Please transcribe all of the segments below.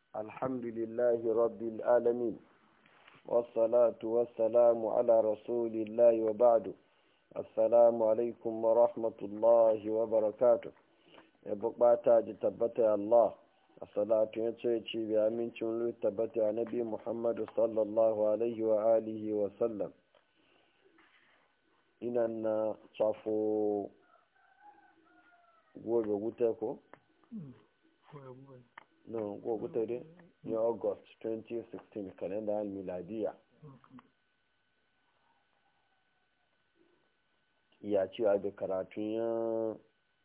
الحمد لله رب العالمين والصلاة والسلام على رسول الله وبعد السلام عليكم ورحمة الله وبركاته يبقى تبت الله الصلاة يتشي بأمين شنلو تبت نبي محمد صلى الله عليه وآله وسلم إننا صفو gobe wuta ko? No, gobe wuta dai ne August 2016 kalenda miladiya. Ya ce a da karatun yan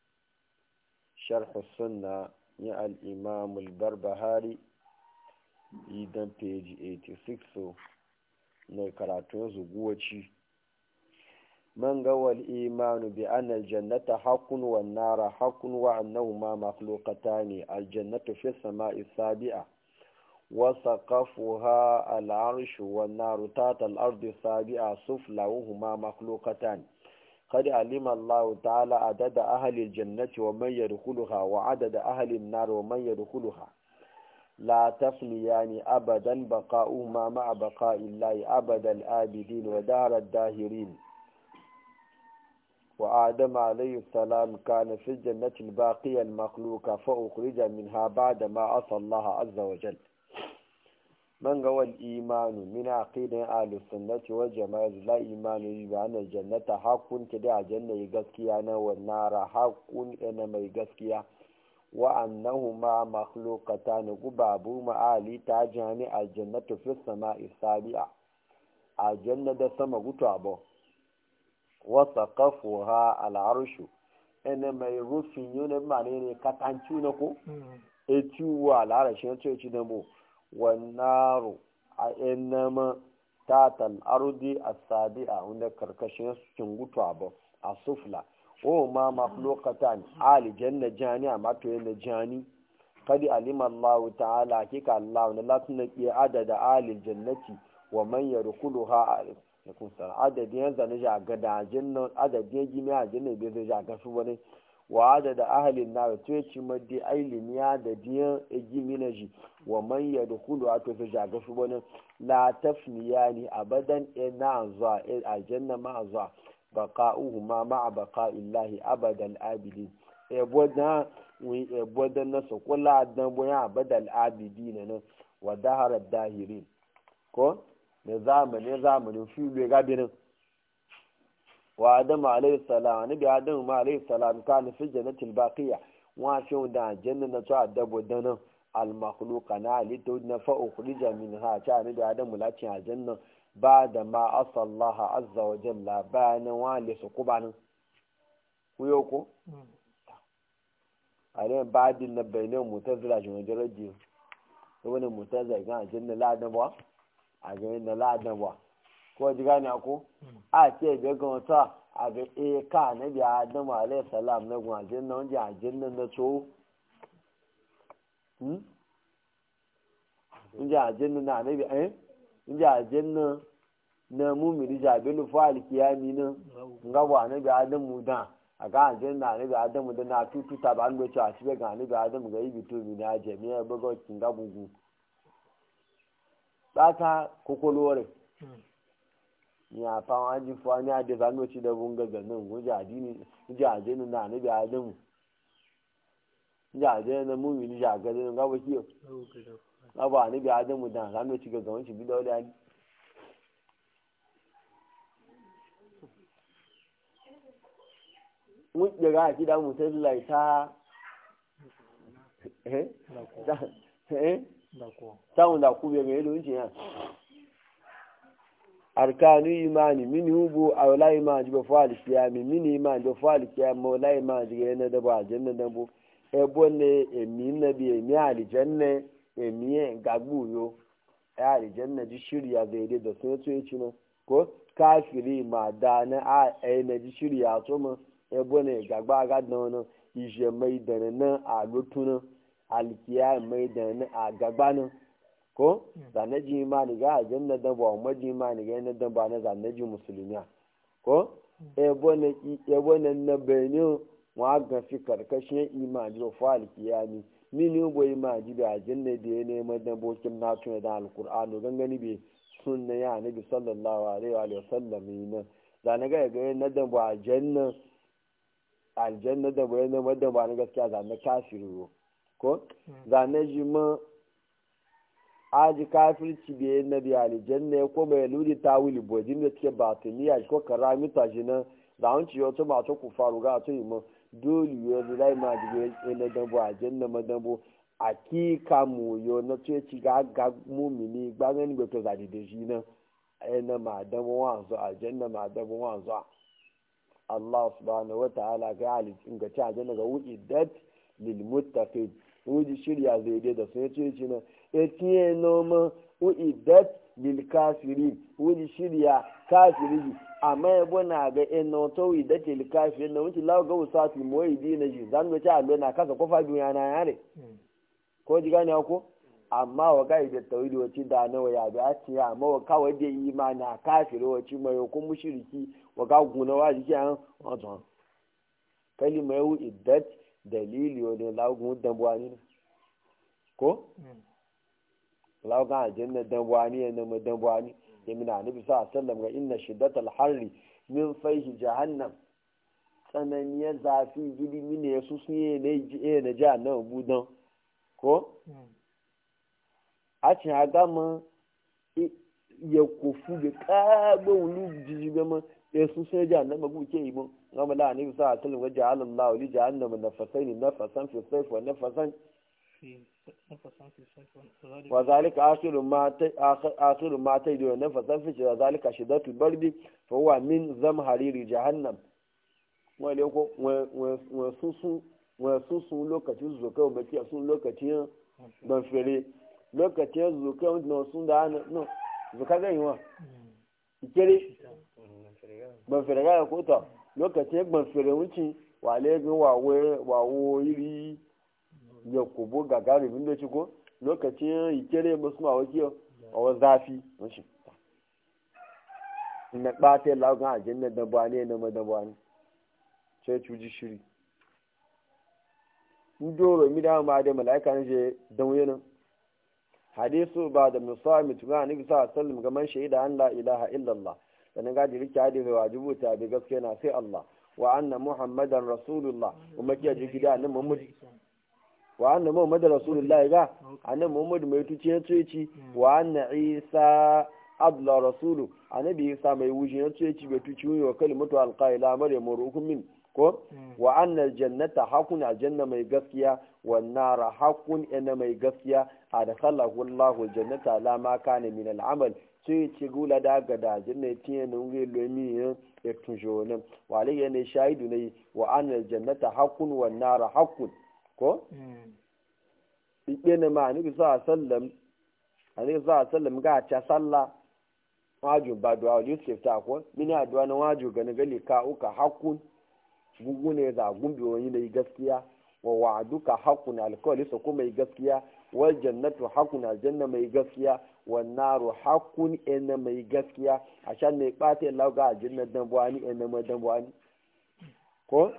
sharh sunna ya al-imam al-barbahari idan page 86 so ne karatun zuguwaci. من قوى الإيمان بأن الجنة حق والنار حق وأنهما مخلوقتان الجنة في السماء السابعة وسقفها العرش والنار تحت الأرض السابعة سفلى وهما مخلوقتان قد علم الله تعالى عدد أهل الجنة ومن يدخلها وعدد أهل النار ومن يدخلها لا تفنيان أبدا بقاؤهما مع بقاء الله أبد الآبدين ودار الداهرين وآدم عليه السلام كان في الجنة الباقية المخلوقة فأخرج منها بعد ما عصى الله عز وجل من قوى الإيمان من عقيدة أهل السنة والجماعة لا إيمان بأن الجنة حق كدع جنة يقسكيانا والنار حق إنما يقسكيا وأنهما مخلوقتان قبابو معالي تاجاني الجنة في السماء السابعة الجنة سما قطعبه wasa kafuwa al'arshu ina mai rufin yi na mane ne katanci na ko etiwa al'arashi na tsoci na mu wannaro a inama tatal ardi a sabi'a wanda karkashin cikin gutu abu a sufla o ma maklokatan alijanna jani a matoyin na jani kadi alimallahu ta'ala kika Allah na latin na ke adada alijannati wa man yarkuluha da kusa adadin yanzu na jaga da ajinnan adadin gini ajinnan bai zai jaga su wani wa adada ahalin na to ci maddi ailin ya da diyan gimi na ji wa man ya da kulu a to zai jaga su wani la tafniya ni abadan ina zuwa aljanna ma zuwa baqa'uhu ma ma'a baqa'illahi abadan abidin ebodan na sokula dan boya abadal abidin nan wa dahara dahirin ko da zamanin fiye gabinin wa adamu alayhi salam nabi adamu ma alayhi salam kana fi jannatil baqiya wa fi da janna na to adabo dana al makhluqa na alitu na fa ukhrija minha ta nabi adamu la ci aljanna ba da ma asallaha azza wa jalla bayanan wa li sukubanin kuyo ko ale badin na bayanan mutazila shi wajen rajiyo wani mutazila ga aljanna la da ba a ga yin da ladan ba ko ji gane ko a ce ga ga wata a ga ka na bi adam alayhi salam na gwajin nan ji ajin nan na so in ji ajin nan na bi in ji ajin nan na mumini jabilu fa'al kiyami nan ngaba na bi adam mu da a ga ajin na bi adam da na tututa ba an goce a shi ga na bi adam ga yi bito mi na jami'a bugo kinga bugu bata kokolore ya fa waji fa ni ade zanu ci da bunga ganin guje adini guje ajenu na nabi adamu guje ajenu mu yi ja ga ne ga wakiyo na ba nabi adamu da zanu ci ga gawan ci bidawo da ni mu ga ki da mu sai laita táwọn dàkú bẹ̀rẹ̀ èlò ń jẹ́ yàn arkanu imani mini hubu a wala imani ba fa alkiyami mini imani ba fa alkiyami wala imani ga yana da ba aljanna da bu ebo ne emi na bi emi aljanna emi gagbu yo aljanna ji shirya zai da sun so yaci no ko kafiri ma da na a na ji shirya to mu ebo ne gagba ga don ije mai da na a lutuna alkiya mai da a gabanin ko zanaji ma ni ga aljanna da ba mu ji ma ni ga yana da ba na zanaji musulmiya ko ebo ne na benin wa ga fi karkashin imani da fa alkiya ni mini boy ma ji da janna da ya neman da bokin na tuna da alqur'ano gangani be sunna ya nabi sallallahu alaihi wa sallam ne da na ga na da ba janna aljanna da boye na madan ba na gaskiya za na kafiru ko za na ji ma aji kafirci da na bi aljanna ko mai ludi tawili bojin da take batiniya ko karamita shi na da an ci wato ma to ku faru ga to yi ma dole yo zai ma ji na dan bo aljanna madan bo akika mu yo na to ci ga mumini gbangan be to za di de shi na na ma dan bo wanzo aljanna ma dan bo wanzo Allah subhanahu wa ta'ala ga halittin ga ta aljanna ga wu'idat lil muttaqin wuji shirya zai dai da sai ce ci na etiye noma uidat lil kafirin wuji shirya kafiri amma yabo na ga eno to uidat lil kafirin na wuci lawo ga usati moyidi na ji zan ga ta na kasa kofa duniya na yare ko ji gane ko amma wa ga da tawhidi wace da nawa ya bi a ci amma wa kawai da imani kafiri wace mai ko mushriki wa ga guna wa ji an wato kalima yu iddat dalili wani lagun dambuwani ko? lagun aljanna dambuwani ya nama dambuwani ya mina anabi sa sallam ga inna shiddatal harri min faihi jahannam tsananiyar zafi gidi mini ya su sun yi na jahannam budan ko? a cin agama ya kofu da ƙaɓa wani jijigama ya su sun yi jahannam buke yi mun gama la anabi sa sallam ga jahalallahu li jahannam nafasaini nafasan fi sayf wa nafasan وذلك آخر ما تجد نفسا في ذلك شدة البرد فهو من زمهرير جهنم وسوسو lokacin zuka baki a sun lokacin ban fere lokacin zuka no sun da no zuka ga yiwa ikere ban fere ga ko to lokacin ban fere wuci wale ga wawo iri ya kubo gagari min da ciko lokacin ikere musu ma wakiyo a wa zafi shi na ɓata lagun aljanna da bane na madabani sai cuji shiri ndoro mi da ma da malaika ne je dan wayenan hadisu ba da musami tuga annabi sallallahu alaihi wasallam ga man shaida an la ilaha illallah dan ga dirki hadisi wajibu ta bi gaskiya na sai Allah wa anna muhammadan rasulullah kuma kiyaye gida annabi muhammad wa anna muhammadu rasulullahi ga annabi muhammadu mai tuciye tuci wa anna isa abdullah rasulu annabi isa mai wuce tuci bai tuci wa kalimatu alqaila maryamu ruhum min ko wa anna aljannata hakun aljanna mai gaskiya wan nara hakun ina mai gaskiya adkhalahu allahu aljannata la ma kana min al'amal sai ci gula da ga da janna tiye nun ge lomi ya tujonan wa alayya ne shaidu ne wa anna aljannata hakun wan nara hakun ko ikpe na ma anibi sa sallam ga ta salla waju ba du'a waju sifta ko mini addu'a na waju ga na gali ka uka hakun gugu ne za gumbi wani ne gaskiya wa wa'duka hakun alkawli so kuma gaskiya wal jannatu hakun aljanna mai gaskiya wan naru hakun ina mai gaskiya a shan ne bate Allah ga aljanna dan buwani ina mai dan buwani ko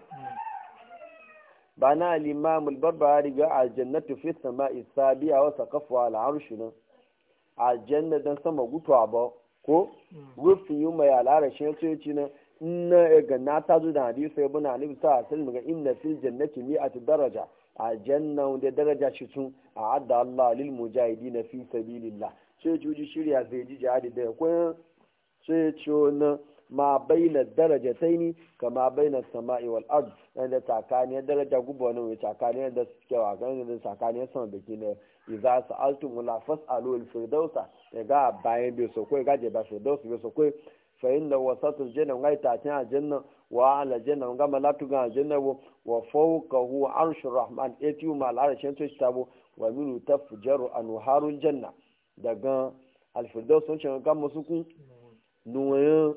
bana al-imam al-barbahari ga aljannatu fi samai sabiya wa saqafu al-arsh nan aljanna dan sama gutuwa ba ko rufi yuma ya larashin sai nan inna ga na tazo da hadisi sai buna nabi sallallahu alaihi wasallam ga inna fil jannati mi'atu daraja aljanna da daraja shi tun a'adda Allah lil mujahidin fi sabilillah sai juji shirya zai ji jihadi da ko sai ciwo ma baina darajataini kama baina sama'i wal ard da takani daraja gubo ne wai takani da suke wa ganin da takani sama da kine idza sa'altum la fas'alu al firdausa ga bayan bi so ko ga je ba firdaus bi so ko fa inna wasatul janna ngai ta ta janna wa ala janna ga malatu ga janna wa fawqahu arshur rahman etiyu mal arshin to tabo wa minu tafjaru anharul janna daga al firdaus sun ce ga musuku nuwayan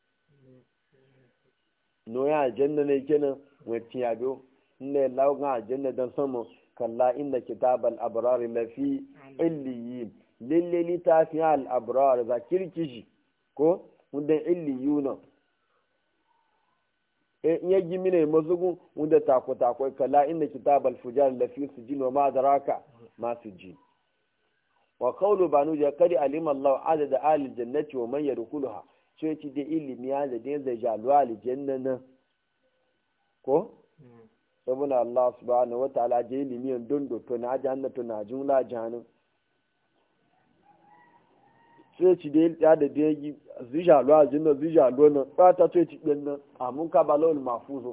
noya aljanna ne kenan wacce ya biyo inda lauga aljanna don samu kalla inda kitabal abrar lafi illiyin lalle littafin al abrar za kirkishi ko wanda illiyuna in ya gimi ne mazugun wanda tako kala inda kitabal fujar lafi sujin wa ma daraka ma sujin wa qawlu banu ja kadi alima Allah adada ahli jannati wa man yadkhuluha sai ci da ilimi ya da zai jalu aljanna nan ko saboda Allah subhanahu wataala je ilimi dondo to na jannatu na jumla jahannam sai ci da ya da dai zijalu aljanna zijalu nan fata sai ci din nan amun ka balol mafuzo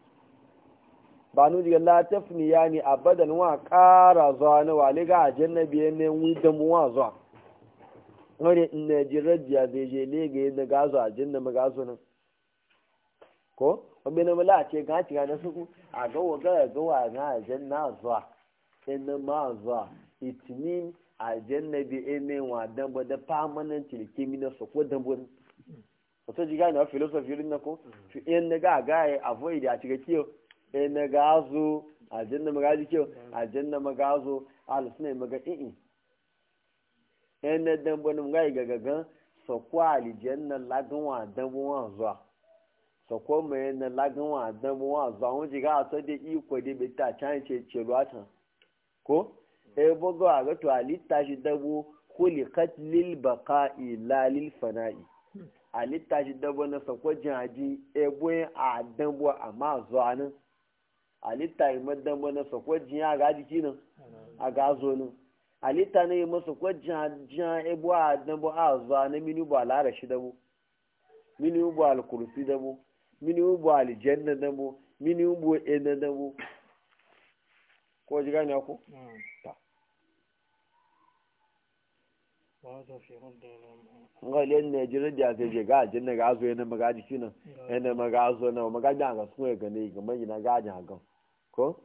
banu diga la tafni yani abadan wa qara zuwa na wale ga aljanna biye ne wi da mu wa zuwa wani in ne jirajiya zai je lege da gazo aljanna magazo nan ko abin mala ce ga ci ga su a ga wa na aljanna zuwa in ma zuwa itinin aljanna bi ene wa dan ba da permanent likimi na so ko dan bon wato jiga na philosophy rin na ko fi en ga avoid a ciga kiyo en gazo aljanna magaji kiyo aljanna magazo alusne maga en dan bon ga gaga so ko aljanna lagun wa dan bon wa zuwa so ko me na lagun wa dan bon wa zuwa won jiga so de iko de beta chan ce ruatan ko bogo a ga to alitta shi dabo khuliqat lil baqa'i la lil fana'i alitta shi dabo na sako jaji a dabo amma zuwa nan alitta yi madabo na sako jiya ga jiki nan a gazo nan alitta ne masa ko jaja a dabo a zuwa na mini ba lara shi dabo mini ba al kursi dabo mini ba al janna dabo mini ba ena dabo ko ji gane ku ta ngali ne jira da zai je ga jinna ga zo yana magaji kinan yana magazo na magaji ga su ga ne ga mai na gaji ga ko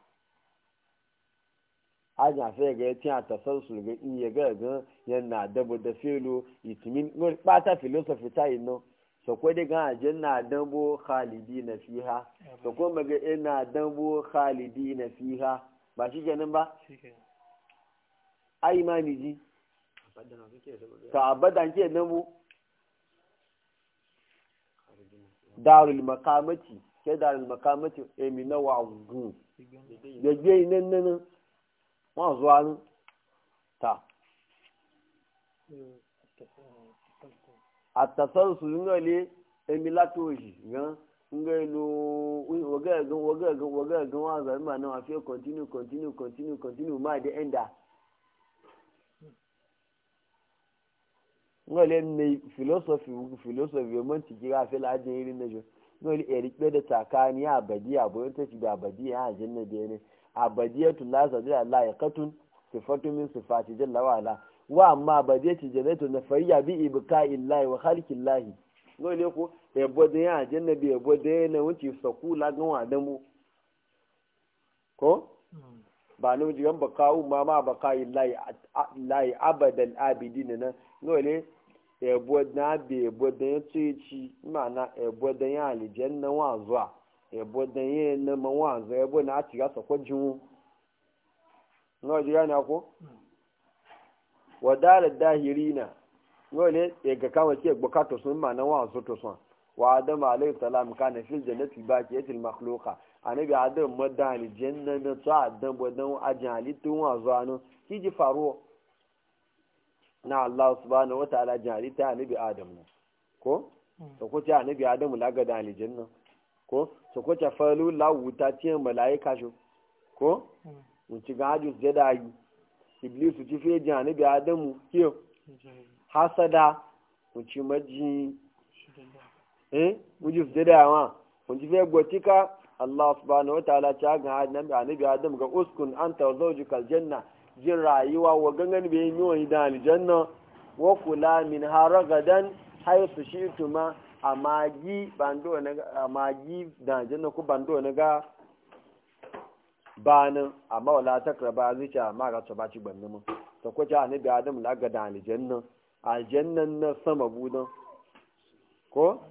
aja fe ga tin ta sansu ga in ya ga yana dabo da filo itimin no pata philosophy ta ino so ko de ga jinna dabo khalidina fiha so ko maga ina dabo khalidina fiha ba shi kenan ba ai imani ji ka abadan ke namu darul makamati ke darul makamati emina wa gun gege nan wa zuwa nan ta atasansu ngale emilatoji gan ngelo waga wa za ma na afi continue ma de enda ngole ne philosophy man ti gira fe la je irin najo ngole erik da takani abadi abo ta ci da abadi ya janna de ne abadiyatu la zadira la yaqatun sifatu min sifati jalla wa ala wa amma abadiyatu jannatu na fariya bi ibka illahi wa khalqillahi ngole ko ebo de ya janna bi ebo de na wuci sakula gan wa damu ko ba no jigan bakawu ma baka illahi abadal abidin na ngole ebo na bi ebo de ci mana ebo de ya aljanna wa zuwa ebo de ye na ma wa zuwa ebo na ci ga sako jin no jigan na ko wadal dahirina ngole ga kawo ce bukato sun ma na wa zo to son wa adam alayhi salam kana fil jannati baqiyatil makhluqa anabi adam madani janna na ta adam bodan ajali tun wa zo anu kiji faruwa na Allah subhanahu wataala jali ta anabi adam ko to ko ta anabi adam laga da aljanna ko to ko ta falu lawuta ce malaika sho ko mun ci gaju jada yi iblis ci fe jani bi adamu kiyo hasada mun ci maji muji jada yawa mun ci fe gotika Allah subhanahu wataala ta ga annabi adam ga uskun anta wa zawjuka aljanna jin rayuwa wa gangan be yi wa da aljanna wa kula min haragadan haythu shi'tuma amagi bando na amagi da aljanna ku bando na ga banin amma wala takraba zuciya ma ga ba ci banne mu to ko ta annabi adam la ga da aljannan na sama budan ko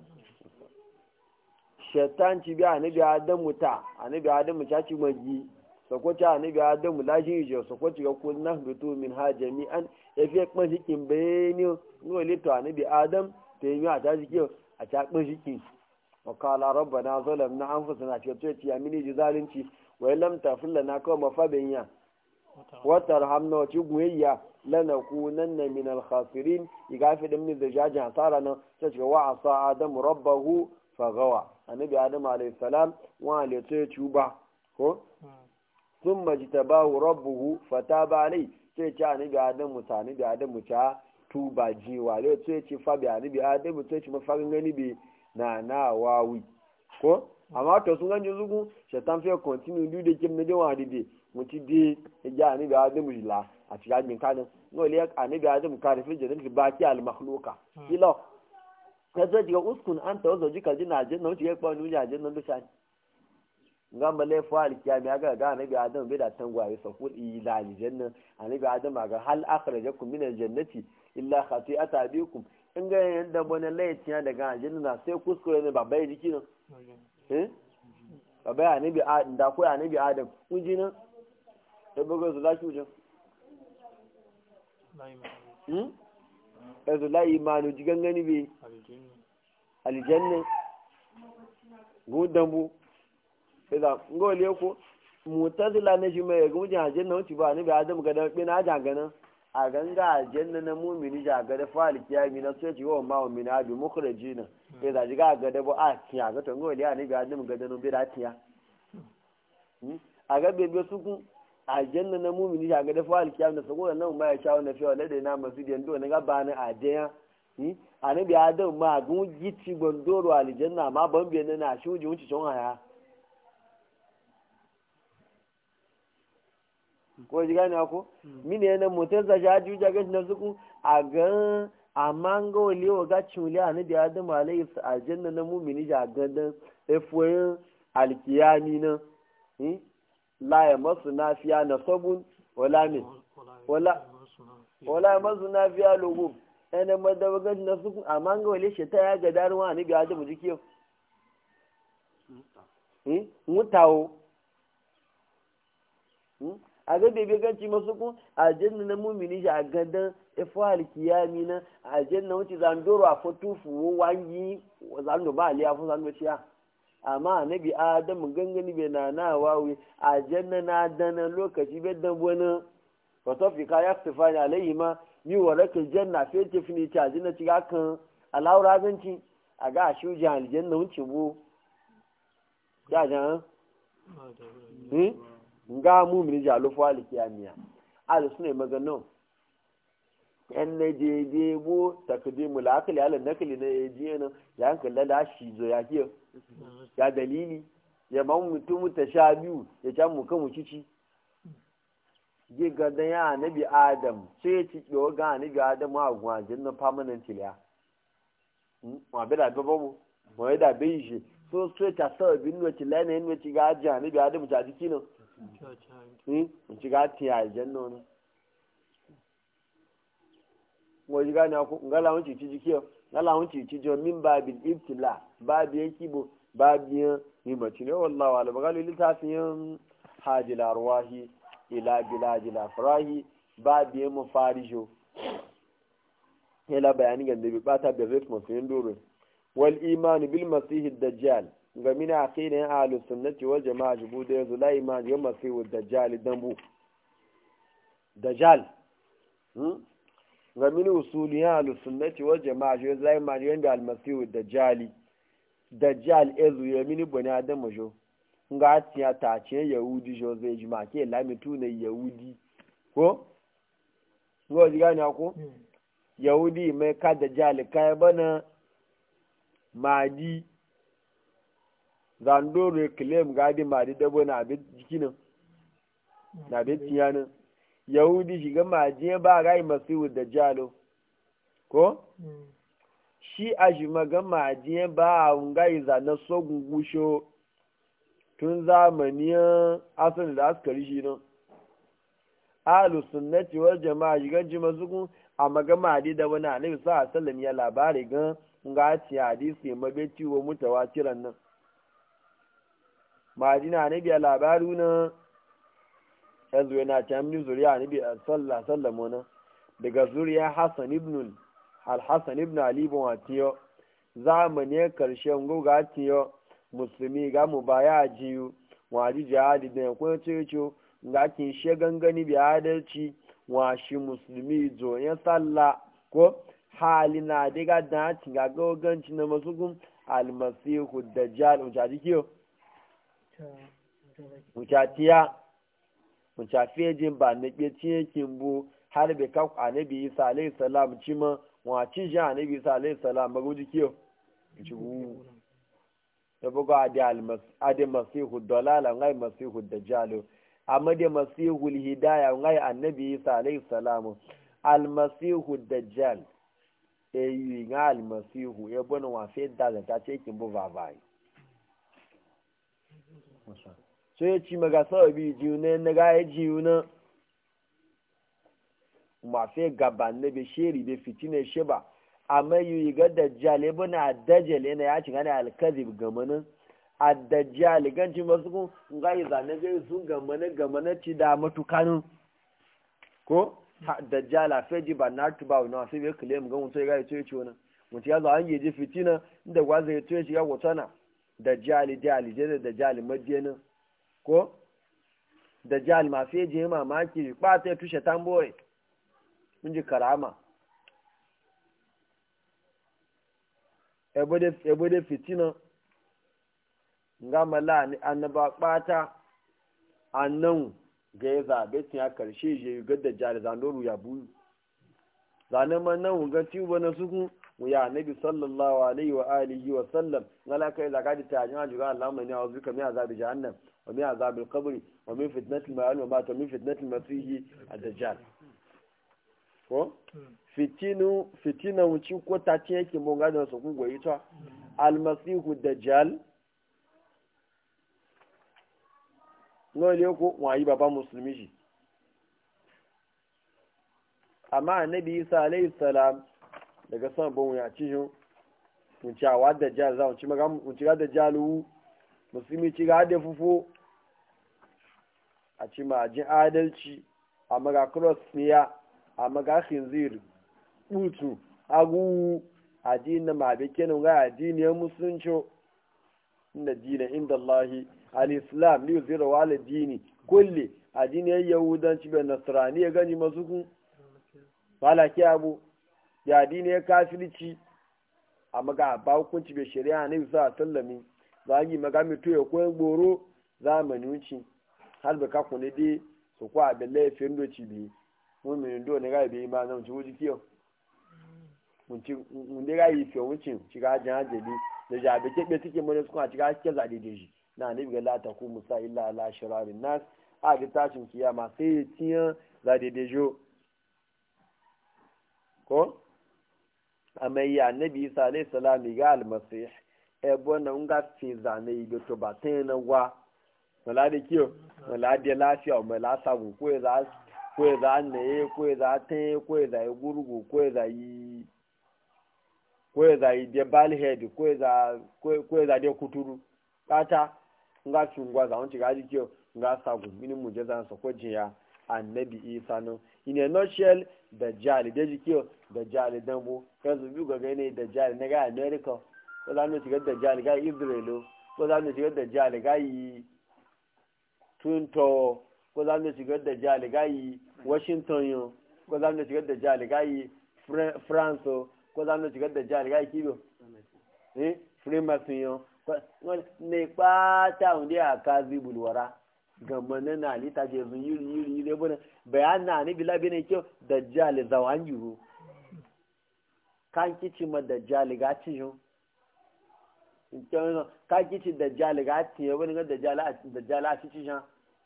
shaitan ci bi annabi adam ta annabi adam ta ci magi to ko ta annabi adam la shi je so ko ci ga kunna bitu min ha jami'an yafi kuma shikin bayani no le to annabi adam te yi a ta jike a ta kun shikin wa qala rabbana zalamna anfusana ce to ya mini ji zalunci wa lam tafil lana ka mafabinya wa tarhamna wa tuguyya lanakunanna min al-khasirin igafi da min da jajin hasara nan sai ce wa asa adam rabbahu fagawa annabi adam alayhi salam wa le to tuba ko thumma jitabahu rabbuhu fataba alayhi sai ce annabi adam mutane da adam ta tuba jiwa le to ce fa bi annabi adam to ce mafarin gani bi na wawi ko amma to sun ganji zugu shaitan fe continue du de kim ne de wa de muti de ja annabi adam jila a cikin min kanin no le annabi adam ka da fil jannati baki al makhluqa kilo kaza diga uskun anta wazo jika jina janna wuce ya kwa nuja janna do shani ngamba le fa al kiyami aga ga annabi adam bai da tangwaye sa ku ila al janna annabi adam ga hal akhrajakum min al jannati illa khati'ata abikum in ga yanda bone laitiya daga janna sai kuskure ne babbai jiki no babbai annabi adam da ko annabi adam kun ji nan da bugo su lashi wuce ɗazu la imanu ji gangani bai aljanna gudan bu idan ngole ko mutazila na shi mai gujin aljanna wuce ba ni bai adam ga dan bina jangana a ganga aljanna na mu'mini ja ga da fali kiyami na sai jiwa ma mu'mini abi mukhrajina sai da jiga ga da bu a kiya ga to ngole ya ni bai adam ga dan bi da tiya a ga bebe su kun aljanna na mumini ya ga dafa alkiyam da saboda nan ma ya shawo na fiwa ladai na masjidin do na ga bani ajeya anabi adam ma gun gici gondoro aljanna ma ban be na shuji wuci chon haya ko ji gani ako mine na motar za jaju jaga na zuku a ga amango liyo ga chuli anabi adam alayhi aljanna na mumini ya ga dan efoyin alkiyami na la ya masu nafiya na sabun wala min wala masu nafiya logo ɗana madawagar na sukun amma ga wale shi ta ya ga daruwa ne ga adamu jiki mutawo a ga bebe ganci masu kun aljanna na mumini shi a gandan ifo alkiyami na aljanna wuce zandoro a fotufu wangi zando ba aliya fun zando ciya amma annabi adamu gangani bai na wawi a janna na dana lokaci bai dan wani fatofika ya tafa ne alayhi ma yi wa rakin janna sai ta fi ta jinna ci kan alawura ganci a ga a shuji aljanna wuce bu ya jan nga mu mini jalo fo alkiyamiya al sunai magano yan na je bu takdimul akli ala nakli ne je na ya hankali da shi zo ya kiyo ya dalili ya man mutum ta sha biyu ya can mu kan cici je ga dan ya annabi adam sai ya ci yo ga annabi adam a gwajin na permanent liya ma be da babu mo da be shi so ta sa bin no ti lana en ti ga ja annabi adam ta diki no ci ga ti a janno no mo ji ga na ko ngala won ci jikiyo ngala won ci jo min babil ibtila babiyan kibo babiyan himmaci ne wallahi wala bagalu litafiyan hajil arwahi ila biladil afrahi babiyan mufarijo ila bayani ga da bi bata da response yin dore wal iman bil masih dajjal ga mina aqidan ahlus sunnati wal jamaa jubuda yazu la iman bil masih dajjal dambu dajjal ga mini usuliyan ahlus sunnati wal jamaa yazu la iman bil masih dajjali dajjal ezu ya mini bani adam jo nga tiya ta ce yahudi jo zai jima ke lamitu ne yahudi ko ngo diga ne ko yahudi mai ka dajjal kai bana madi zandoro claim gadi madi da bana bi jikinin na bi tiyanin yahudi shiga madi ba gai masiwu dajjalo ko shi a shi magama ajiye ba a wungayi zanen sogun gusho tun zamaniyar asali da askari shi nan alu sunnati wal jama'a shigan ji mazukun a magama adi da wani anabi sa a sallam ya labari gan nga ci hadisi mabeti wa mutawa tiran nan ma'adina anabi ya labaru na yanzu yana ta mini zuriya anabi sallam wani daga zuriya hassan ibn al-Hassan ibn Ali bin Watiyo zamani karshen guga tiyo musulmi ga mu baya jiyu waji jihadi da yankun ceco ga kin she gangani bi adalci wa shi musulmi zo ya salla ko hali na diga da tinga goganci na masugun almasihu dajjal ujaji kiyo mutatiya mutafejin ba na ke cikin bu har bai kawo annabi isa alayhi salam cima wa ci jan annabi isa alayhi salam maguji kiyo da bugu adi masihu dalala ngai masihu dajjalo amma da masihu hidaya ngai annabi isa alayhi salam almasihu dajjal eyi nga almasihu ya bana wa fe da ta ce kin bu vavai so ya ci maga sababi jiyu ne na ga ya jiyu na ma fe gaban ne be sheri be fitine sheba amma yi ga dajjal ya bana dajjal yana ya ci gane alkazib gamanin a dajjal ganci masu kun nga yi zane ga sun gamanin ci da matukanin ko dajjal a feji ba na tuba wani wasu bai claim ga mutu ya ga ya ce ce wani mutu ya zo an yi ji fitina inda gwaza ya ce shiga wata dajjal da dajjal majiyanin ko dajjal ma feji ya mamaki ba ta tushe tamboye mun ji karama ebe da fitina nga mala ni annaba bata annan ga ya zabe tun ya karshe je ga dajjal zandoru ya buyu zanen man nan ga tuba na suku ya annabi sallallahu alaihi wa alihi wa sallam ngala kai zaka da ta jama'a juga Allah mai ya zuka mai azabi jahannam wa mai azabil qabr wa min fitnatil ma'al wa ma ta min fitnatil masih ad-dajjal ko fitina wuci ko ta ce yake mun ga da su ku goyi ta al-masihu dajjal ngole ko wayi baba musulmi shi amma annabi Isa alayhi salam daga sama bon ya ci shi mun ci awa dajjal za mun ci ga dajjalu musulmi ci ga da fufo a ci ma jin adalci a maga cross niya a maga khinzir butu agu addinin ma be kenan ga addinin musulunci inda dina inda Allah al-islam li yuzira wala dini kulli addinin yahudanci be nasrani ya gani mazuku wala ke abu ya addinin kafirci a maga ba hukunci be shari'a ne bisa sallami zagi maga mito ya koyi goro zamani wuci har ba ka kune dai su kwa da laifin doci bi mun do ne ga be ma nan ci wuji kiyo mun dai ga yi fiye wucin ci ga jan ajali da jabe kebe suke mun su kuma ci ga ke zade da shi na ne ga la ta ku musa illa ala shirarin nas a ga tashin kiyama sai tiyan zade da jo ko amma ya nabi isa alayhi salam ga almasih e bona nga fi zane yi to ba tena wa wala da kiyo wala da lafiya wala sabu ko za ne ko za te ko za yi gurgu ko za yi de balhead ko za de kuturu kata nga fi ngwa za on ci ga kiyo nga sabu mini mujaza sa ko jiya annabi isa no in a nutshell dajjal da jikiyo dajjal dambo yanzu biyu ga gane dajjal na ga america ko za mu shiga dajjal ga israel ko za mu shiga dajjal ga yi tunto ko za mu shiga dajjal ga yi washington yo ko za mu shiga dajjal ga yi france ko za mu shiga dajjal ga yi kibo freemason yo ne pata unde akazi bulwara gamana na lita je zun yiri ne bane bayan na ni bila bene kyau dajjal zawan yuro kan kici ma dajjal ga ci yo kyau kan kici dajjal ga ci yo bane ga dajjal a ci shan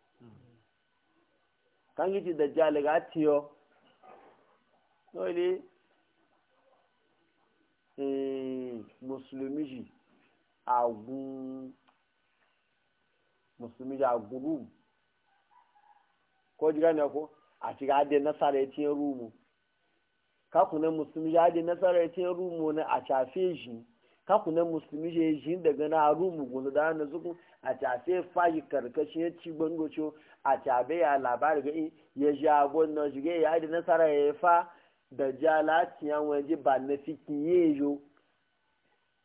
kan kici dajjal ga ci yo dole musulmi ji agun musulmi da guru ko jiga ne ko a shiga da nasara ya cikin rumu kakunan musulmi ya da nasara ya cikin rumu na a cafe shi kakunan musulmi ya yi daga na rumu gudu da na zuku a cafe fayi karkashin ya ci bangoco a cabe ya labari ga ya ja gwanna shiga ya da nasara ya fa da jalatiyan waje ba na fikin yeyo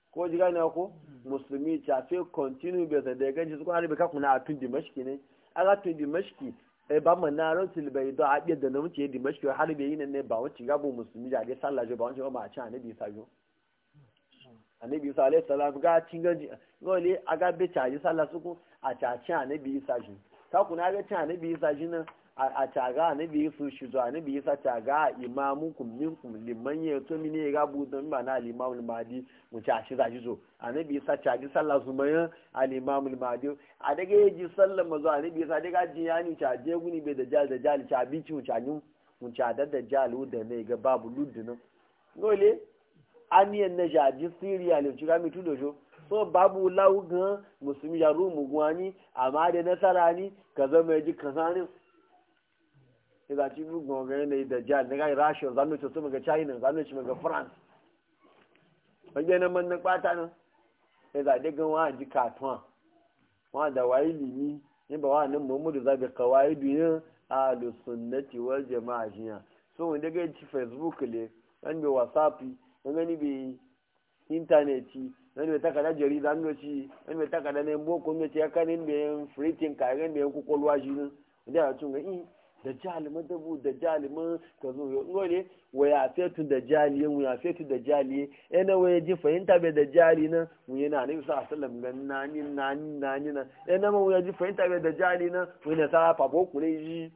ko ji gane ko musulmi ta fe continue be da ganji su ko har be ka kuna atun dimashki ne aga tun dimashki ba manaro tilbai da abi da na wuce dimashki har be yin ne ba wuce gabo musulmi da dai sallah ba wuce ba a ci annabi sajo annabi isa alayhi salam ga cin ganji gole aga be caji sallah su ko a caci annabi isa shi ka kuna ga ci annabi isa shi nan a caga annabi su shi zo annabi isa caga imamukum minkum liman ya to mine ga budan ba na al-imamul mahdi mu ci shi zaji zo annabi isa caji sallah su mayan al-imamul mahdi a daga yaji sallah mazo annabi isa daga jiyani caje guni be da jali ca bici mu cani mu ca da jalu da ne ga babu luddin gole aniyan na jaji Syria le shiga mitu dojo so babu lawu gan musulmi ya rumu gwani amma da nasara ni ka zama yaji kasanin idan ci bugun ga ne da jihar daga Russia zanu ce su ga China zanu ce ga France wanda nan man na kwata nan idan da gan wa ji katwa wa da wai limi ne ba wa nan Muhammadu zabi kawai duniya ahlus sunnati wal jamaa jiya so wanda ga ci Facebook le an bi WhatsApp gani bi interneti wani mai takada jarida an doci wani mai takada na boko ne ce ya kanin da free think kayan da yanku kwalwa shi ne da ya tun ga da jaliman dabu da jaliman ka zo yau ngole waya fetu da jali yan waya fetu da jali yana waya ji fahimta bai da jali na mu yana ne sa sallam ga nani na yana ma waya ji fahimta bai da jali na mu yana sa fa boko ne ji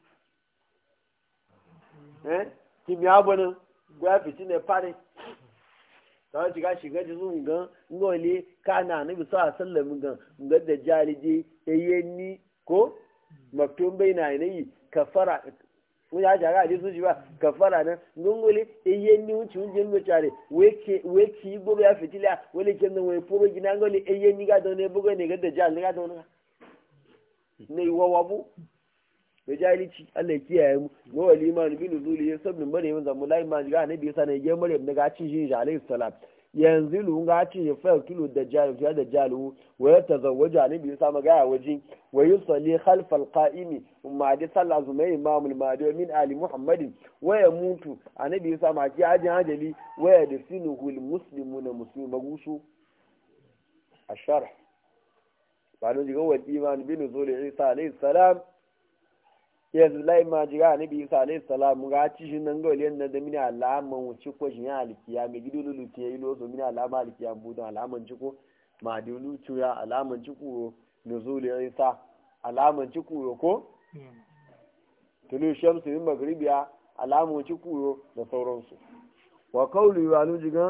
ki mi abona gwa fiti ne pare ta shiga ji zuwa gan ngole kana nabi sa sallam gan da jali je yayin ko maktun bai na yi kafara mun ya jaga hadisi ji ba kafara nan ngongole eyen ni wuci unje ndo chare weki gobe ya fitila wale ken nan we poro gina ngole eyen ni ga don ne bugo ne ga da jal ga don ne wawabu da jalici Allah ya kiyaye mu go waliman bin zuli ya sabbin bare mun zamu lai ma ga nabi sa ne ya maryam daga cin shi alayhi salam yanzu lu ga ci ya fa kilo da jalu ya da jalu wa ya tazawwaja ne bi sa magaya waji wa yusalli khalf alqa'imi umma da sallah zumai imam al-mahdi min ali muhammadin wa yamutu annabi sa ma ji ajin ajali wa yadfinuhu almuslimuna muslima gusu asharh bano diga wa iman bin zuli isa alayhi salam yanzu lai ma jiga annabi isa alayhi salam ga ci shi nan gole nan da mini alaman wuci ko shi ya alkiya me gidu lulu ke yi lozo mini alama alkiya budan alaman ciko ma dulu tuya alaman ciko nuzul isa alaman ciko ko tulu shamsu min magribiya alaman ciko da sauransu wa qawli wa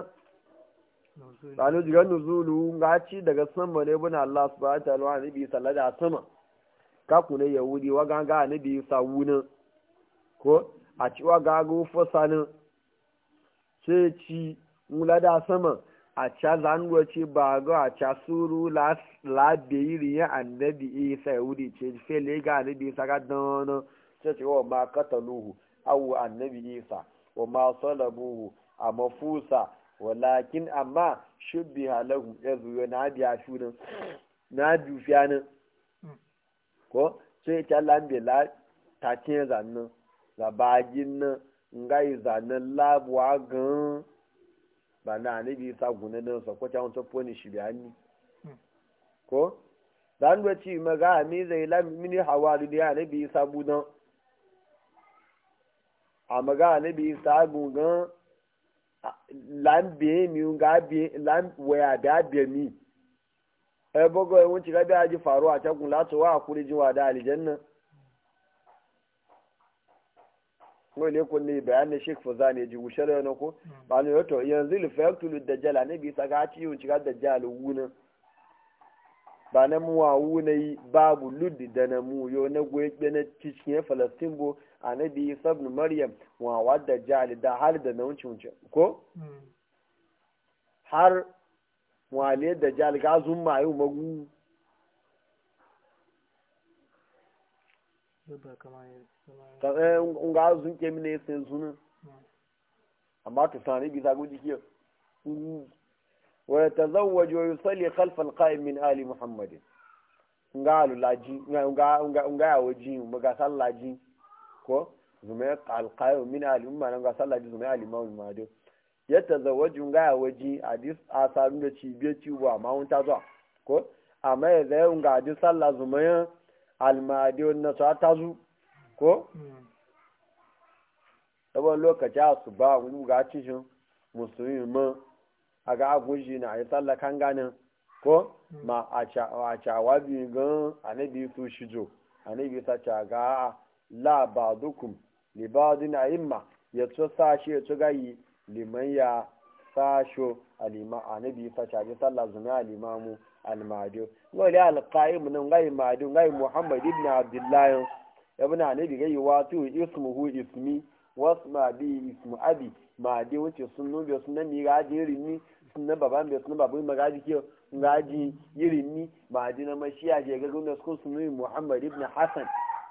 nu jiga nuzulu ga ci daga sama ne buna Allah subhanahu wa ta'ala annabi sallallahu alaihi wasallam kaku na yahudi wa ganga na biyu sawunan ko a ci wa gago fasanin sai ci mula da sama a ca zanuwa ce ba ga a ca suru labiri ya annabi isa yahudi ce fele ga annabi isa ga dana sai ce wa ma kataluhu awu annabi isa wa ma salabuhu a mafusa walakin amma shubbi halahu ya zuwa na biya shunan na dufiyanin ko sai ta lambe la ta ce zannan zabagin nan ngai zannan labuwa gan ba na ne bi sa gune nan sa ko ta won to poni shi bayani ko dan do ci maga mi zai lam mini hawali da ne bi sa budan a maga ne bi sa gungan lambe mi nga bi lam waya da bi mi bogo e won ci ga da ji faru a can kula to wa kuri jiwa da aljanna ko le ko ne bayanin Sheikh Fazani ji gushare ne ko ba ne to yanzu li faytul dajjal ne bi saka ci yun ci ga dajjal wuna ba na mu wa wuna yi babu luddi da na mu yo na goye na cikin Palestine bo annabi ibn Maryam wa wadda dajjal da har da na wuce ko har wale da jal ga zun mayu magu ta nga zun ke mine sai zun amma to sani bi zago dikiyo wa yatazawwaju wa yusalli khalf alqa'im min ali muhammad nga laji nga waji maga sallaji ko zuma alqa'im min ali umma nga sallaji zuma ali mawul mado ya tazawwaju ga waji hadis asarun da cibiye ciwo amma mun ta zo ko amma ya zai ga hadis sallah zumayan almadi wannan sa ta zu ko sabon lokaci su ba wani ga cikin musulmi a ga agunji na yi sallah kan ganin ko ma a cawa biyu gan anabi su shijo anabi sa caga la ba dukum li ba dina imma ya to sashi ya to gayi liman ya sasho alima anabi sa caga sallah zuna alimamu almadiyo ngoli alqaim nan gayi madiyo gayi muhammad ibn abdullah ibn anabi gayi watu ismuhu ismi wasma bi ismu abi madiyo wuce sunnu bi sunna mi ga jiri ni sunna baban bi sunna babu magaji kiyo ngaji yirin ni madina mashiya je ga gwamnati ko sunu muhammad ibn hassan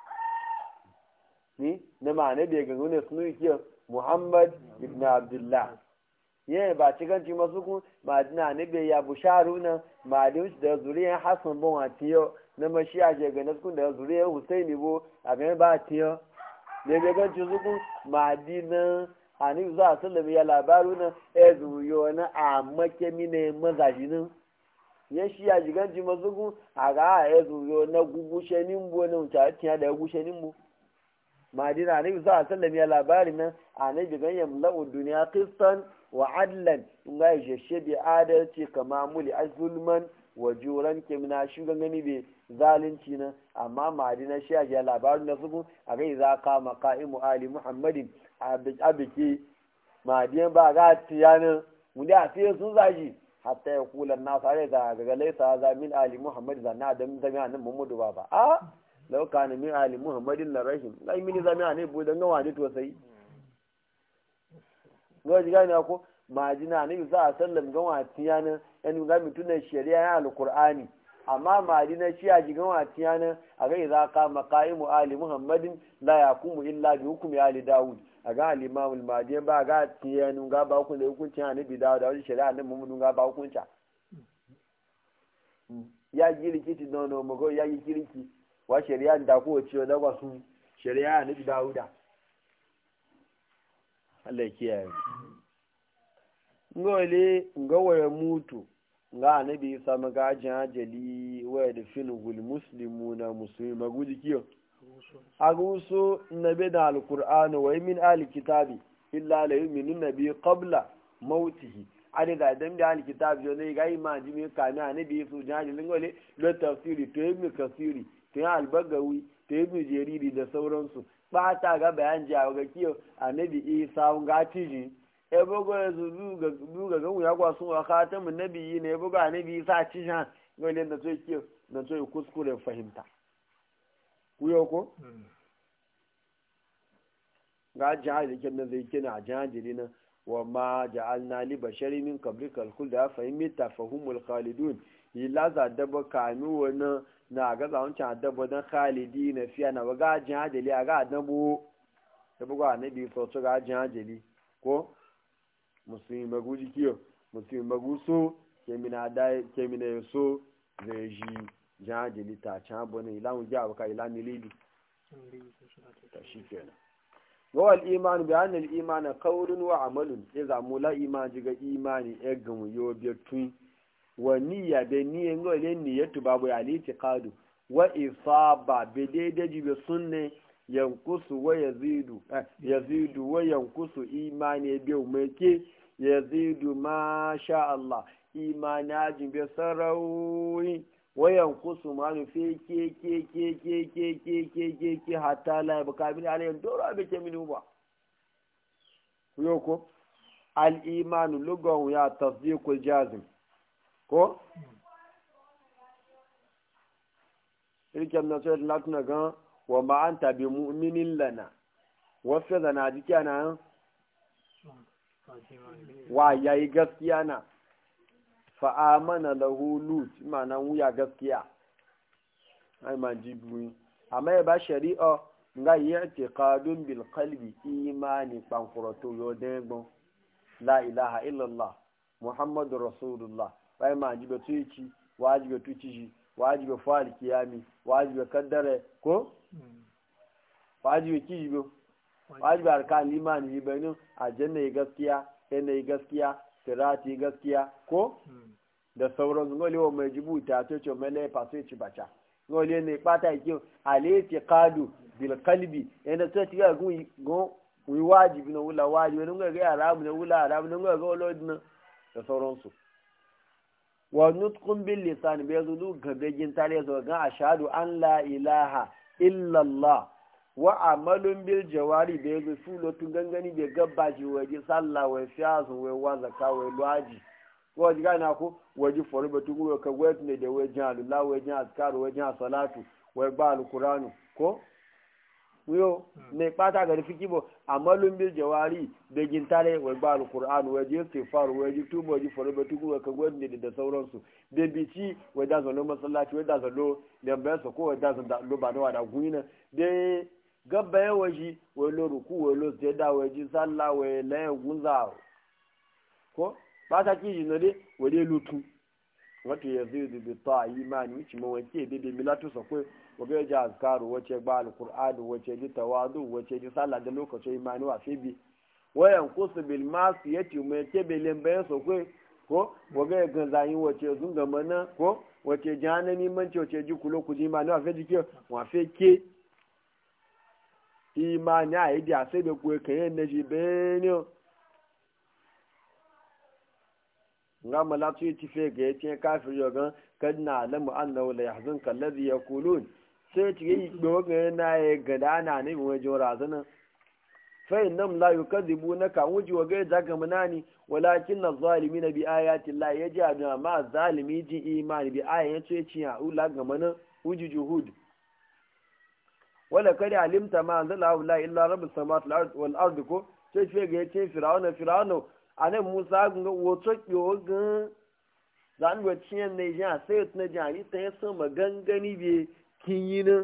ni na ma ne be ga gwamnati sunu kiyo muhammad ibn abdullah ye ba cikin ci masu ku madina ne be ya busharu na madin da zuriyar hassan bon atiyo na mashiya je ga nasu da zuriyar husaini bo a ga ba atiyo ne be ga ci su madina ani za sallama ya labaru na ezuyo na a makemi ne mazajinin ya shi ya jigan ji mazugu a ga a ya zuyo na gugushe nimbo na wuce tiya da ya gushe nimbo madina ne za a sallami ya labarin nan a na jigan yamla'u duniya kristan wa adlan in ga ya sheshe bi adalci kama muli azulman wa juran kemina shugan gani bai zalunci nan amma madina shi ya labarin na sugu a ga za ka maka'imu ali muhammadin a biki madiyan ba ga tiya nan mu da sai sun zaji hatta ya kula na sare da daga laisa za min ali muhammad zanna da min zami anan muhammadu baba a law kana min ali muhammadin la rahim lai min zami anan bu dan gawa ne to sai go ji gani ko majina ne za sallam gawa tiyana yan ga mutun shari'a ya alqur'ani amma madina shi a jigan wa tiyana a ga za ka maqaimu ali muhammadin la yakumu illa bi hukmi ali daud a ga al-imam al-mahdi ba ga tiyanu ga ba ku da hukuncin annabi da wani shari'a annabi Muhammadu ga ba hukunta ya girki ti nono mago ya yi kirki wa shari'a da ko ciwo da wasu shari'a annabi Dawuda Allah ya kiyaye ngole ngawaye mutu nga annabi Isa maga jali wa da finul muslimuna muslima guji kiyo aguso nabi da alqur'ani wa min alkitabi illa la yu'minu nabi qabla mautihi ade da dan da alkitabi yo ne ga imaji me kana annabi su jali lingole lo tafsiri to ibn kasiri to albagawi to ibn jariri da sauransu ba ta ga bayan jawo ga kiyo annabi Isa ga tiji e bogo zu ga ga ya kwa sun khatamun nabiyyi ne bogo annabi Isa ci jan gole da to kiyo da to kuskure fahimta kuyo ko ga jahili kenan zai kina jahili na wa ma ja'alna li bashari min qablikal khulda fa imita fahumul khalidun ila za daba kanu wana na ga zawon can daba dan khalidina fiya na ga jahili ga dabo da bugo annabi so to ga jahili ko musulmi maguji kiyo musulmi maguso kemina so zai ji jahili ta can bane ila mu ja ka ila milidi ta shi kenan wa al-iman bi anna al-iman qawlun wa amalun idza mula iman jiga imani egum yo betun wa niyya be niyya ngole niyyatu babu al-i'tiqadu wa isaba be daidai jibe sunne yankusu wa yazidu wa yankusu imani be umeke yazidu ma sha Allah imani ajin be sarawi wayan kusu manu fi ke hatta la ba kabil alayhim doro abe ke minu ba yoko al imanu lugawu ya tasdiqul jazim ko ilkem na sai latuna ga wa ma anta bi mu'minin lana wa fa zana dikana wa yayi gaskiya na fa'amana lahu lut ma'ana wuya gaskiya ai ma jibuyi amma ya ba shari'a nga yi i'tiqadun bil qalbi imani bankurato yo dengbon la ilaha illallah muhammadur rasulullah ai ma jibe tuci wajibe tuci wajibe fa'al kiyami wajibe kaddare ko wajibe kijibo wajibe arkan imani jibe a janna gaskiya yanayi gaskiya sirati gaskiya ko da sauran ngole wa mai jibuta to ce mai laifa sai ci bacha ngole ne pata ki alati qadu bil qalbi yana to ti ga go wi wajibi na wula wajibi ne ga arabu ne wula arabu ne ga olodin da sauran su wa nutqun bil lisan bi yazulu gabegin tare zo ga ashhadu an la ilaha illa allah wa amalun bil jawari da yazo fulo tun gangani be gabbaji waje sallah wa fiyazu wa wazaka wa luaji ko diga na ko waje foro batu ko ka wet ne da waje Allah waje azkar waje salatu wa ba alquranu ko yo ne pata ga fikibo amalun bil jawari da gintare wa ba alquranu waje istighfar waje tubo waje foro batu ko ka wet ne da sauransu da bici wa da zalo masallaci wa da zalo lambar ko wa da zalo ba da guina de gaba ya waje wai ruku wai lo sai da waje sallah wai layan gunza ko ba ta ki jino de wai lutu wato ya zai bi ta imani wuce ma wace da milatu sa ko waga ja azkaru wace ba alquran wace ji tawadu wace ji sallah da lokacin imani wa sai bi wayan kusu bil masiyati mai ke belen bayan so ko waga ga zani wace zunga mana ko wace janani man ce wace ji kulo ku ji imani wa fe jike wa fe ke imani a yi da sai da kuwa kayan na shi benin nga malatu yi tife ga ya ce kafin yogan kadna alamu an na wula yahzun kallazi ya kulun sai ci yi gboga yana ya gada na ne mai wajen razana fa'in nan la yi kazibu na kan wuji wa gai zaga munani walakin na zalimi na bi ayatin la ya ji aduna ma zalimi ji imani bi ayayen ce ci a ula ga mana wuji juhud wala kada alimta ma anzala haula illa rabbus samawati wal ardi ko sai fe ga yace fir'auna anan musa ga woto yo ga zan ga ciyan ne ja sai tuna jari ta yasa magangani be kinyina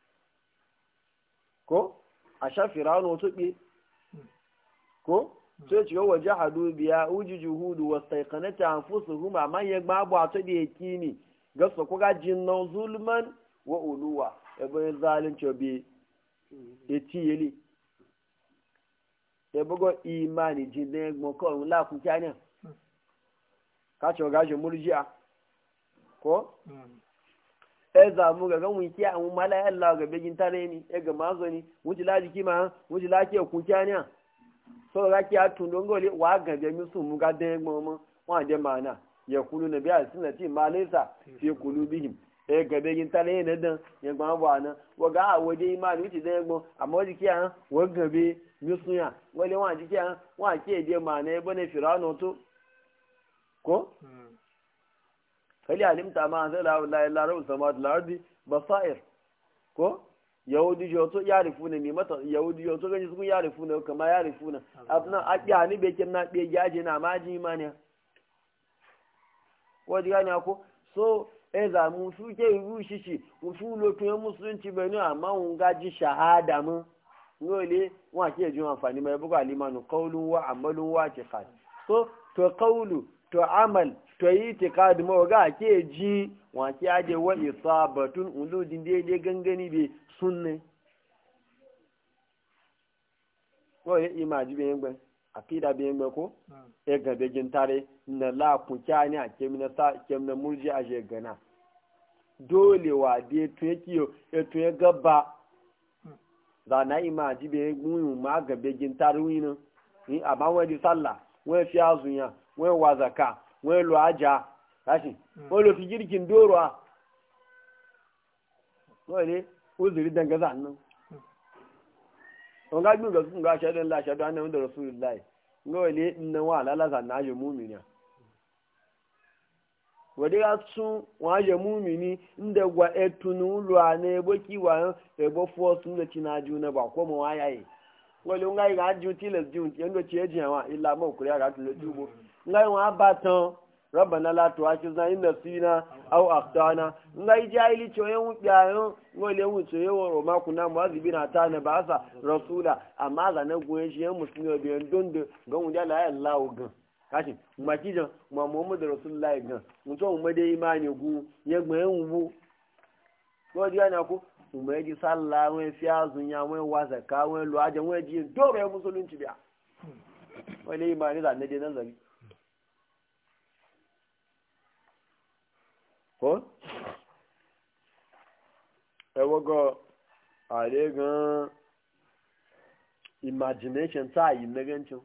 ko a sha fir'auna woto be ko sai ci wa jahadu biya ujujuhudu wastaiqanata anfusuhum amma yagba abu ato be kini ga so ko ga jinnan zulman wa uluwa ebe zalunci obi etiyeli ebe imani ji na egbon kọrùn lákùn kí á ní káàkiri ọgáṣẹ́ múrùjíà ko ẹzà mú gàgán wọn kí àwọn mọ́láyà láwọ̀ gẹ̀bẹ́gin tàrẹ ní ẹgbẹ̀ máa zọ ni wọ́n ti láti kí máa wọ́n ti láti ẹkùn kí á ní sọ́rọ̀ láti àtún lóńgọ́lé wà á gàbẹ̀ mí sùn mú gádẹ́ ẹgbọ́n ọmọ wọn àjẹ́ máa náà yẹ̀kúlù nàbí àìsínà tí máa lẹ́sà fi kùlù bíhìm gabe yin tare ne dan ya gba ba na waga a waje imani wuce dan egbo amma waje kiya wa gabe misunya wale wa ji kiya wa ke je ma ne bane firano to ko kali alimta ma zai la ilaha illa rabbus samawati wal ardi basair ko yahudi jo to yarifuna ni mata yahudi jo to gani su yarifuna kama yarifuna abna abiya ni be kin na be jaje na maji imani waje gani ko so eza mu su ke ru shishi mu su lo tun musulunci bane amma mun gaji shahada mu ngole wa ke ji amfani mai buga alimanu qawlun wa amalun wa tiqad so to qawlu to amal to itiqad mu ga ke ji wa ke aje wa isabatun uludin daidai gangani be sunne ko ye imaji be ngbe akida be ngbe ko e ga be gintare na la ku kyani a kemina sa kemna murji a je gana dole wa de to yakiyo e to ya gaba da na imaji be gun ma ga be gintare wina ni aba wadi sallah we fi azunya we wazaka we lo aja kashi o lo fi girkin doro wale uzuri danga zannan on ga gbin ga sun ga shaɗin la shaɗu annabi da rasulullahi ngole inna wa lala zanna je mu'mina wade ga sun wa je mu'mini inda gwa etunu lu ane boki wa e bo fo sun da tinaju na ba ko mo wayaye ngole ngai ga ju tilas ju yando ce je wa illa ma kuriya ga tulo tubo ngai wa batan rabbana la tu'akhizna in nasina aw akhtana ngai jahili choyen wuyayo ngole wuce yawo roma kuna muazibina ta na basa rasula amma ga na goyen shi musulmi biyan dondo ga wanda la Allah gan kashi makijan ma muhammadu rasulullahi gan mutum mu da imani gu ya gbe wu ko diga na ko mu ji sallah wai fiazun ya wai wazaka wai luaje wai ji dole musulunci biya wani imani da ne nazari ko ewogo are gan imagination ta yi na gancin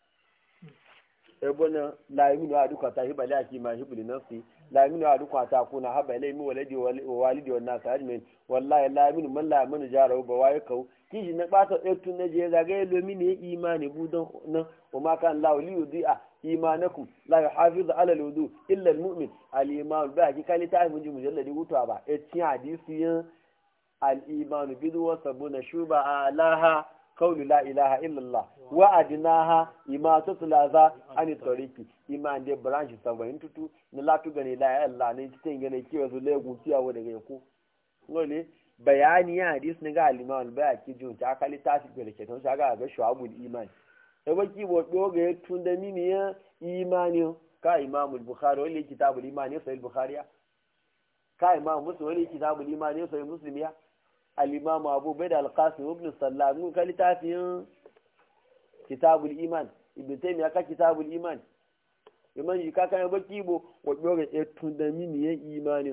ebona laiminu a duka ta hibali a kima hibali nafsi laiminu a duka ta kuna haɓa ilai mi walidi walidi wa nasa ajmen wallahi laiminu man laiminu jara ba waye kau kishi na ɓata ɗautun na je zagaye lomi ne imani budon nan wa ma kan la wali yudi a imanakum la yuhafizu ala alwudu illa almu'min al-iman ba ki kali ta mun ji mujalladi hutuwa ba etin hadisi yin al-iman bidu wa sabuna shuba alaha qawlu la ilaha illa allah wa adnaha imatatu laza ani tariki iman de branch 72 na latu gane la ilaha illa ne cikin gane kiwa zu legu kiyawo daga yako ngole bayani ya hadis ne ga al-iman ba ki jun ta kali ta fi gele ke don shaga ga shu'abul iman e baki bo doga tun da mini ya imani ka imamul bukhari wali kitabul iman sahih bukhari ka imam muslim wali kitabul iman sahih muslim ya al-imam abu bayd al-qasim ibn sallam ka litafin kitabul iman ibn taymiya ka kitabul iman imam yi ka kan baki bo doga tun da mini ya imani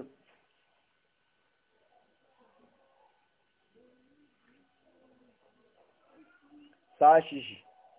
sashi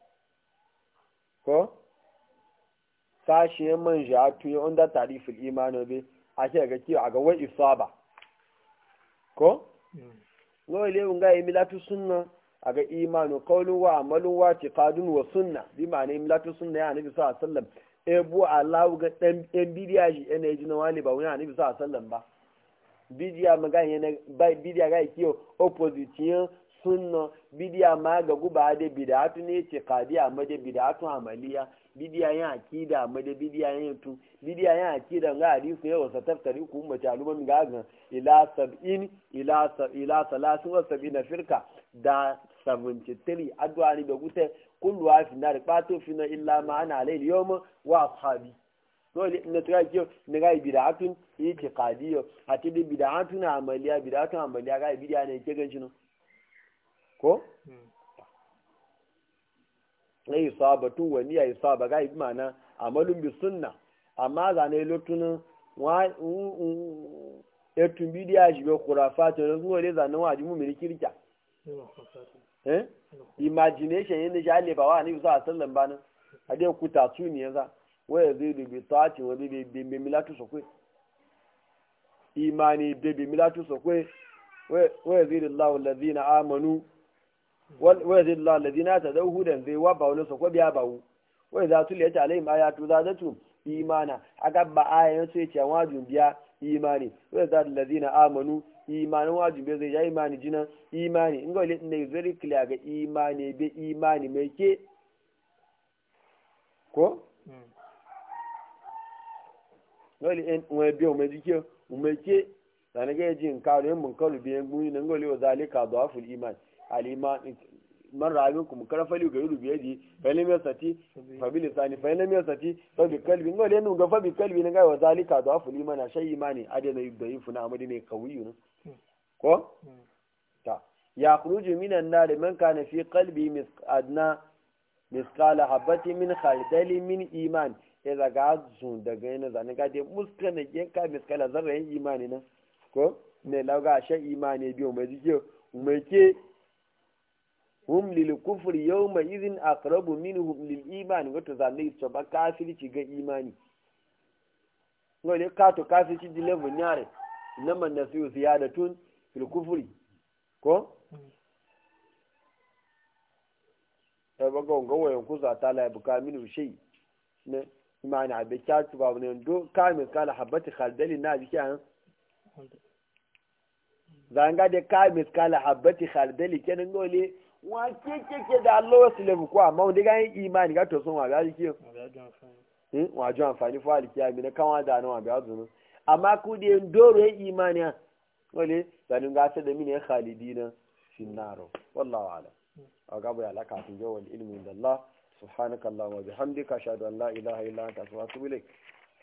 ko sashiyan man jatu ya onda tarifin imanu be a ce ga kiyo a ga wai isaba ko no ile un ga milatu sunna a ga imanu qawlun wa amalun wa tiqadun wa sunna bi ma'ana milatu sunna ya nabi sallallahu alaihi wasallam ebu Allah ga dan bidiya ji ene ji na wali ba wani nabi sallallahu alaihi wasallam ba bidiya magana yana ba bidiya ga kiyo opposition sunna bidiya ma ga guba da bid'atu ne ce qadiya ma da bid'atu amaliya bidiya yan akida ma da bidiya yan tu bidiya yan akida ga hadisi yau sa taftari ku ummata alumma ga ga ila 70 ila 73 firka da 73 addu'a ne da gute kullu wa fi nar qatu fi illa ma ana alayhi yawm wa ashabi dole in ta ga ne ga bid'atun yi qadiyo ati bid'atun amaliya bid'atun amaliya ga bidiya ne ke ganci no ko na isabatu wa niya isaba ga ibi mana amalun bi sunna amma zane lotunin wa etun bidiya shi be khurafat ne zuwa le zane wa jimu miri kirka imagination yin da ale ba wa ni bisa sallan ba nan ade ku ta tu ne za waya zai bi taati wa bi milatu sokwe imani bi milatu sokwe waya zai Allahu allazina amanu ويزيد الله الذين تدعوا هدى ذي وباو نسكو بيا باو وإذا تليت عليهم آيات زادتهم إيمانا أقب آية سيتي واجب بيا إيماني وإذا الذين آمنوا إيمان واجب بيا زي إيماني جنا إيماني إنغو إلي very clear إيماني بي إيماني ميكي ko ngoli en we bi o mejike o meke tanage jin kawo mun kawo bi en gumi ngoli o zalika da'aful iman al-iman man ra'ayukum karafali ga yudu biyadi fa lam yasati fa bil lisani fa lam yasati fa bi qalbi ngoli en ga fa bi qalbi ne ga wa zalika da'aful iman shay imani adana yudayifu na amadi ne kawiyu ko ta ya khuruju minan nar man kana fi qalbi adna misqala habati min khardali min iman idza gazun daga yana zane ga dai muskana ke ka miskala zarrayin imani nan ko ne lauga shan imani biyo mai jike mai ke hum lil kufri yawma idhin aqrabu minhum lil iman wato zanne to ba kafirci ga imani ngole ka to kafirci di level nyare naman nasu ziyadatun fil kufri ko ta baga wayan kusa ta la buka minu shay ne imani abe kyatu ba ne do kamil kala habati khaldali na bi kyan zanga de kamil kala habati khaldali kenan gole wa ke da Allah wasu lebu ko amma wanda ga imani ga to son wa ga ki wa jo amfani fa alkiyami na kan wa da na wa ba zunu amma ku de ndoro imani gole zanin ga ta da mini khalidina finnaro wallahu a'lam agabu ya laka tun jawal ilmi da Allah subhanakallahumma wa bihamdika ashhadu an la ilaha illa anta astaghfiruka wa atubu ilaik